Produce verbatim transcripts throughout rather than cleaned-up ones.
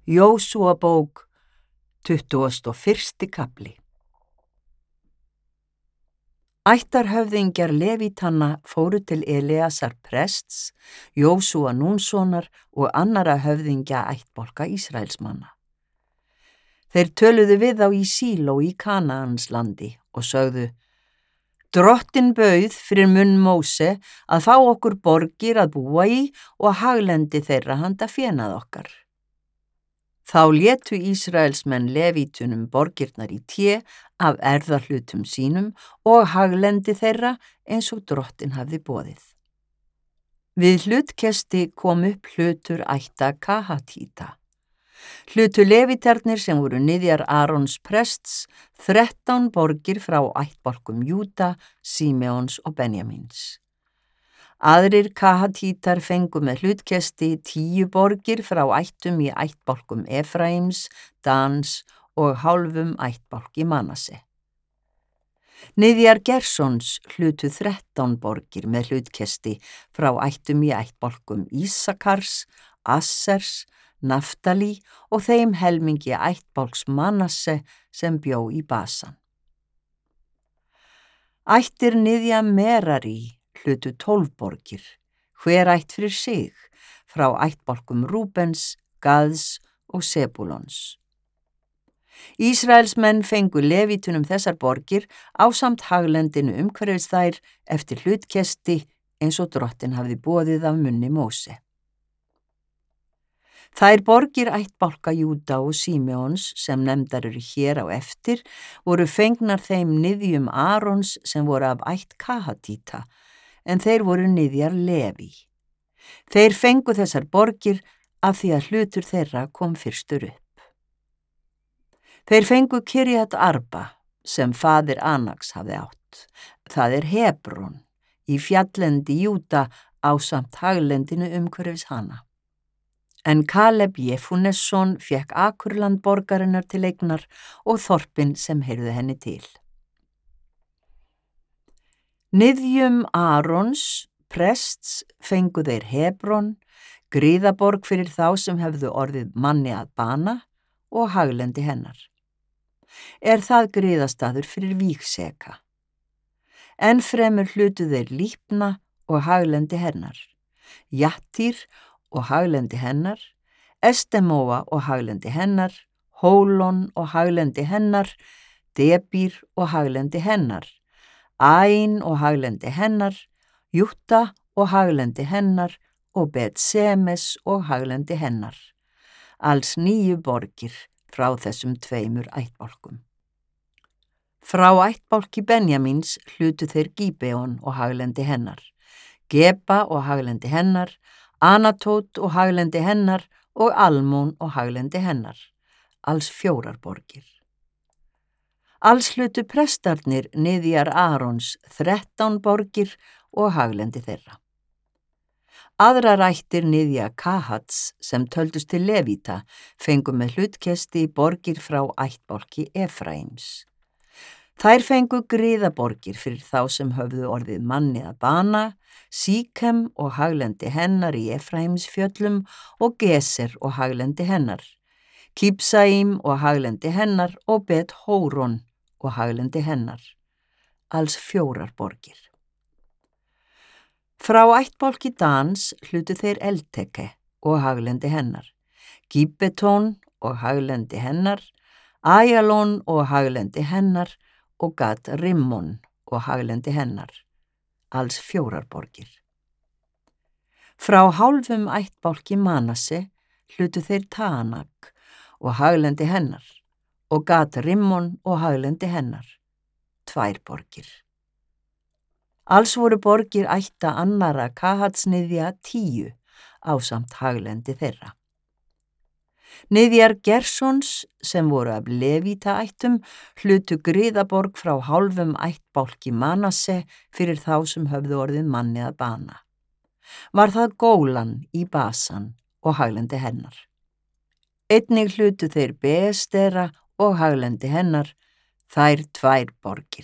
Jósúabók, tuttugasti og fyrsti kafli. Ættarhöfðingjar Levítanna fóru til Eleasar prests, Jósúa Núnssonar og annara höfðingja ættbálka Ísraelsmanna. Þeir töluðu við þá í Síló í Kanaans landi og sögðu: Drottinn bauð fyrir munn Móse að fá okkur borgir að búa í og haglendi þeirra handa fénað okkar. Þá létu Ísraelsmenn Levítunum borgirnar í té af erfðahlutum sínum og haglendi þeirra eins og Drottinn hafði boðið. Við hlutkesti kom upp hlutur ætta Kahatíta. Hlutu Levítarnir sem voru niðjar Arons prests þrettán borgir frá ættbálkum Júda, Símeons og Benjamíns. Aðrir Kahatítar fengu með hlutkesti tíu borgir frá ættum í ættbálkum Efraims, Dans og hálfum ættbálki Manasse. Niðjar Gersons hlutu þrettán borgir með hlutkesti frá ættum í ættbálkum Ísakars, Assers, Naftali og þeim helmingi ættbálks Manasse sem bjó í Basan. Ættir niðja Merari hlutu tólf borgir, hver ætt fyrir sig, frá ættbálkum Rúbens, Gads og Sebúlons. Ísraelsmenn fengu Levítunum þessar borgir ásamt haglendinu umhverfis þær eftir hlutkesti eins og Drottinn hafði boðið af munni Móse. Þær borgir ættbálka Júda og Símeons sem nefndar eru hér á eftir voru fengnar þeim niðjum Arons sem voru af ætt Kahatíta, en þeir voru niðjar Leví. Þeir fengu þessar borgir af því að hlutur þeirra kom fyrstur upp. Þeir fengu Kirjat Arba sem faðir Anaks hafði átt. Það er Hebron í fjalllendi Júda ásamt haglendinu umhverfis hana. En Kaleb Jefunnesson fékk Akurland borgarinnar til eignar og þorpin sem heyrðu henni til. Niðjum Arons, prests, fengu þeir Hebron, gríðaborg fyrir þá sem hefðu orðið manni að bana og haglendi hennar. Er það gríðastaður fyrir Vígseka. Enn fremur hlutu þeir Lípna og haglendi hennar, Jattír og haglendi hennar, Estemóa og haglendi hennar, Hólon og haglendi hennar, Debír og haglendi hennar, Æn og haglendi hennar, Júta og haglendi hennar og Bet-Semes og haglendi hennar. Alls níu borgir frá þessum tveimur ættbálkum. Frá ættbálki Benjamíns hlutu þeir Gíbeon og haglendi hennar, Geba og haglendi hennar, Anatót og haglendi hennar og Almón og haglendi hennar. Alls fjórar borgir. Alls hlutu prestarnir niðjar Arons þrettán borgir og haglendi þeirra. Aðrar ættir niðja Kahats sem töldust til Levíta fengu með hlutkesti borgir frá ættbálki Efraims. Þær fengu gríðaborgir fyrir þá sem höfðu orðið manni að bana, Síkem og haglendi hennar í Efraims fjöllum og Geser og haglendi hennar, Kipsaím og haglendi hennar og Bet-Hóron og haglendi hennar. Alls fjórar borgir. Frá ættbálki Dans hlutu þeir Elteke og haglendi hennar, Gíbetón og haglendi hennar, Ajalón og haglendi hennar og Gat Rimmon og haglendi hennar. Alls fjórar borgir. Frá hálfum ættbálki Manasse hlutu þeir Taanak og haglendi hennar og Gat Rimmon og haglendi hennar. Tvær borgir. Alls voru borgir ætta annara Kahatsniðja tíu ásamt haglendi þeirra. Niðjar Gersons sem voru af Levíta ættum hlutu gríðaborg frá hálfum ættbálki Manasse fyrir þá sem höfðu orðið manni að bana. Var það Gólan í Basan og haglendi hennar. Einnig hlutu þeir Beestera og haglendi hennar, þær tvær borgir.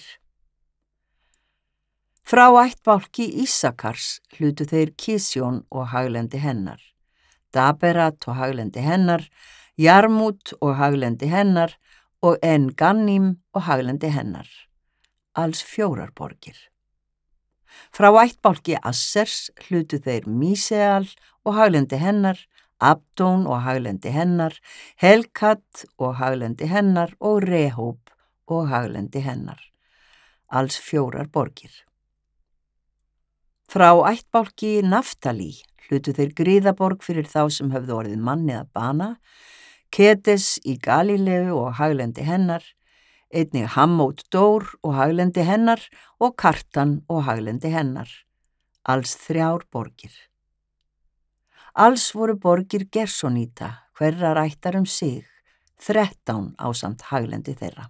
Frá ættbálki Ísakars hlutu þeir Kisjón og haglendi hennar, Daberat og haglendi hennar, Jarmút og haglendi hennar og En-Gannim og haglendi hennar, alls fjórar borgir. Frá ættbálki Assers hlutu þeir Míseal og haglendi hennar, Abdón og haglendi hennar, Helkat og haglendi hennar og Rehób og haglendi hennar, alls fjórar borgir. Frá ættbálki Naftali hlutu þeir Gríðaborg fyrir þá sem höfðu orðið manni að bana, Kedes í Galíleu og haglendi hennar, einnig Hammót Dór og haglendi hennar og Kartan og haglendi hennar, alls þrjár borgir. Alls voru borgir Gersonýta, hverrar ættar um sig, þrettán ásamt haglendi þeirra.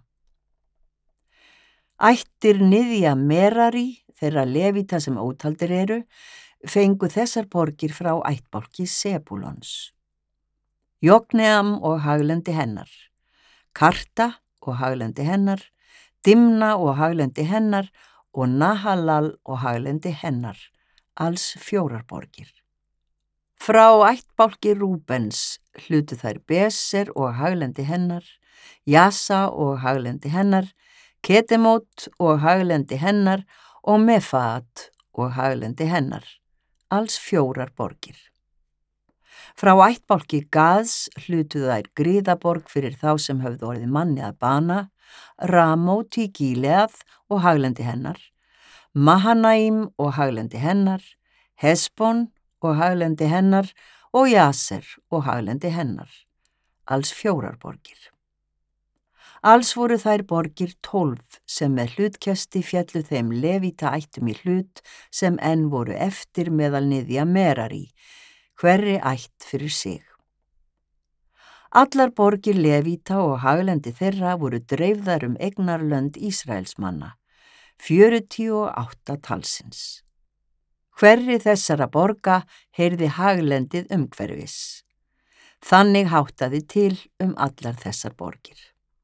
Ættir niðja Merari, þeirra levita sem ótaldir eru, fengu þessar borgir frá ættbálki Sebúlons. Jokneam og haglendi hennar, Karta og haglendi hennar, Dimna og haglendi hennar og Nahalal og haglendi hennar, alls fjórar borgir. Frá ættbálki Rúbens hlutu þær Beser og haglendi hennar, Jasa og haglendi hennar, Kedemót og haglendi hennar og Mefaat og haglendi hennar, alls fjórar borgir. Frá ættbálki Gads hlutu þær Gríðaborg fyrir þá sem höfðu orðið manni að bana, Ramót í Gíleað og haglendi hennar, Mahanaim og haglendi hennar, Hesbon og haglendi hennar og Jaser og haglendi hennar, alls fjórar borgir. Alls voru þær borgir tólf sem með hlutkesti fjallu þeim levita ættum í hlut sem enn voru eftir meðal niðja Merari, hverri ætt fyrir sig. Allar borgir levita og haglendi þeirra voru dreifðar um eignarlönd Ísraelsmanna, fjörutíu og átta talsins. Hverri þessara borga heyrði haglendið umhverfis. Þannig háttaði til um allar þessar borgir.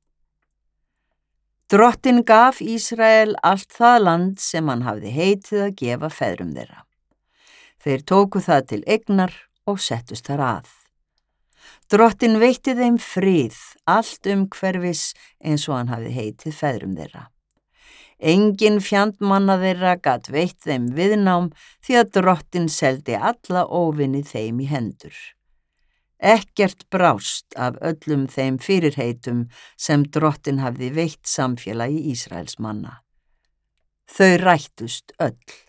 Drottinn gaf Ísrael allt það land sem hann hafði heitið að gefa feðrum þeirra. Þeir tóku það til eignar og settust þar að. Drottinn veitti þeim frið, allt umhverfis eins og hann hafði heitið feðrum þeirra. Engin fjandmanna þeirra gat veitt þeim viðnám því að Drottinn seldi alla óvinni þeim í hendur. Ekkert brást af öllum þeim fyrirheitum sem Drottinn hafði veitt samfélagi Ísraelsmanna. Þau rættust öll.